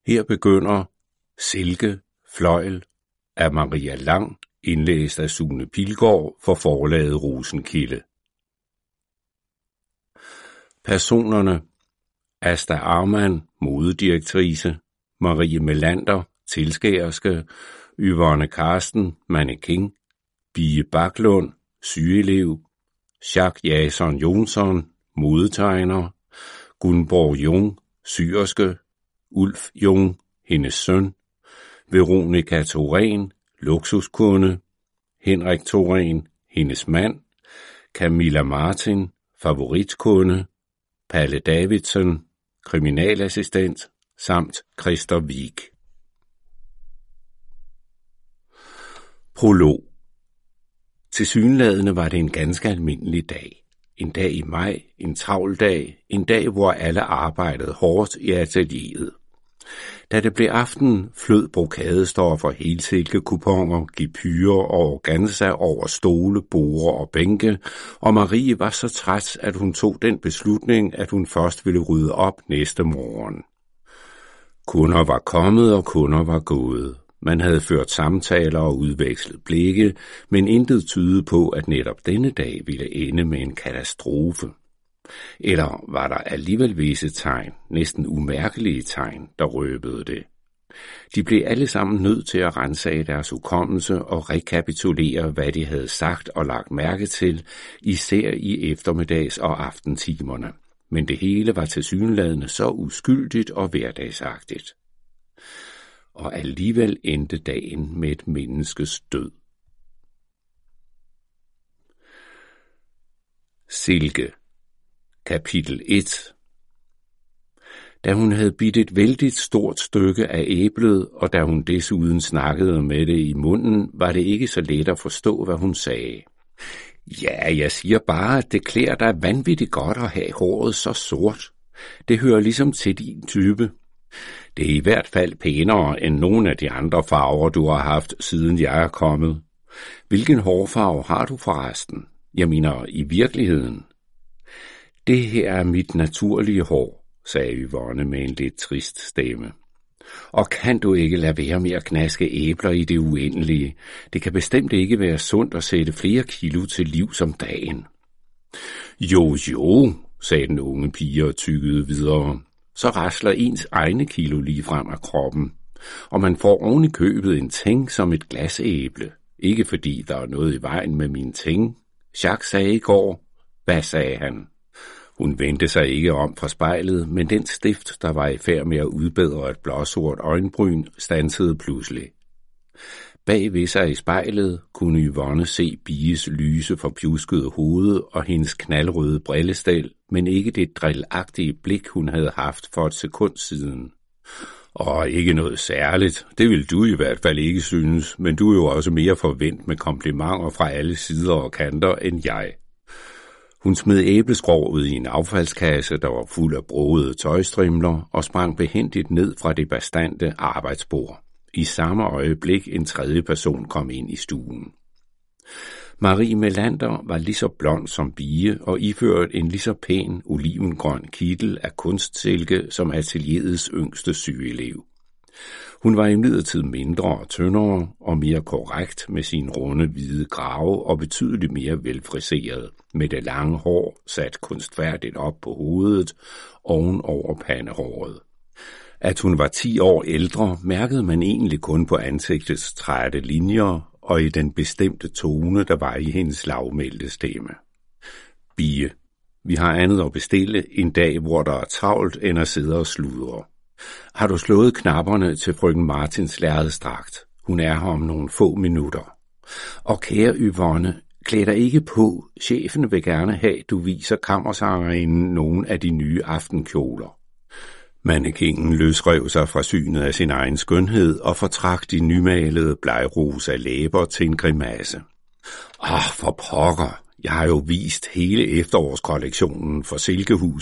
Her begynder Silke Fløjl af Maria Lang, indlæst af Sune Pilgaard for forlaget Rosenkilde. Personerne: Asta Arman, modedirektrice; Marie Melander, tilskærerske; Yvonne Karsten, mannequin; Bie Baklund, sygeelev; Jacques Jason Jonsson, modetegner; Gunborg Jung, syerske; Ulf Jung, hendes søn; Veronica Thorén, luksuskunde; Henrik Thorén, hendes mand; Camilla Martin, favoritkunde; Palle Davidsen, kriminalassistent, samt Christer Wig. Prolog. Tilsyneladende var det en ganske almindelig dag. En dag i maj, en travl dag, en dag, hvor alle arbejdede hårdt i atelieret. Da det blev aften, flød brokadestoffer, helsilkekuponer, gepyrer og organza over stole, borde og bænke, og Marie var så træt, at hun tog den beslutning, at hun først ville rydde op næste morgen. Kunder var kommet, og kunder var gået. Man havde ført samtaler og udvekslet blikke, men intet tydede på, at netop denne dag ville ende med en katastrofe. Eller var der alligevel visse tegn, næsten umærkelige tegn, der røbede det. De blev alle sammen nødt til at ransage deres hukommelse og rekapitulere, hvad de havde sagt og lagt mærke til, især i eftermiddags- og aftentimerne. Men det hele var tilsyneladende så uskyldigt og hverdagsagtigt. Og alligevel endte dagen med et menneskes død. Silke. Kapitel 1. Da hun havde bidt et vældigt stort stykke af æblet, og da hun desuden snakkede med det i munden, var det ikke så let at forstå, hvad hun sagde. Ja, jeg siger bare, at det klæder dig vanvittigt godt at have håret så sort. Det hører ligesom til din type. Det er i hvert fald pænere end nogle af de andre farver, du har haft, siden jeg er kommet. Hvilken hårfarve har du forresten? Jeg mener, i virkeligheden. Det her er mit naturlige hår, sagde Yvonne med en lidt trist stemme. Og kan du ikke lade være med at knaske æbler i det uendelige? Det kan bestemt ikke være sundt at sætte flere kilo til liv som dagen. Jo, sagde den unge pige og tykkede videre. Så rasler ens egne kilo lige frem af kroppen, og man får oven i købet en ting som et glasæble. Ikke fordi der er noget i vejen med min ting. Jacques sagde i går. Hvad sagde han? Hun vendte sig ikke om fra spejlet, men den stift, der var i færd med at udbedre et blåsort øjenbryn, stansede pludselig. Bag ved sig i spejlet kunne Yvonne se Bies lyse forpjuskede hoved og hendes knaldrøde brillestel, men ikke det drillagtige blik, hun havde haft for et sekund siden. Og ikke noget særligt, det vil du i hvert fald ikke synes, men du er jo også mere forvent med komplimenter fra alle sider og kanter end jeg. Hun smed æbleskrog ud i en affaldskasse, der var fuld af brogede tøjstrimler, og sprang behændigt ned fra det bastante arbejdsbord. I samme øjeblik en tredje person kom ind i stuen. Marie Melander var lige så blond som Bie og iført en lige så pæn olivengrøn kittel af kunstsilke som atelierets yngste sygeelev. Hun var imidlertid mindre og tyndere og mere korrekt med sin runde hvide krave og betydeligt mere velfriseret, med det lange hår sat kunstfærdigt op på hovedet oven over pandehåret. At hun var 10 år ældre, mærkede man egentlig kun på ansigtets trætte linjer og i den bestemte tone, der var i hendes lavmælte stemme. Bie, vi har andet at bestille en dag, hvor der er travlt end at sidde og sludre. Har du slået knapperne til frøken Martins lærredsdragt? Hun er her om nogle få minutter. Og kære Yvonne, klæd dig ikke på. Chefen vil gerne have, du viser kammersangerinden nogle af de nye aftenkjoler. Mannequinen løsrev sig fra synet af sin egen skønhed og fortrak de nymalede blegrosa læber til en grimasse. For pokker, jeg har jo vist hele efterårskollektionen for Silkehus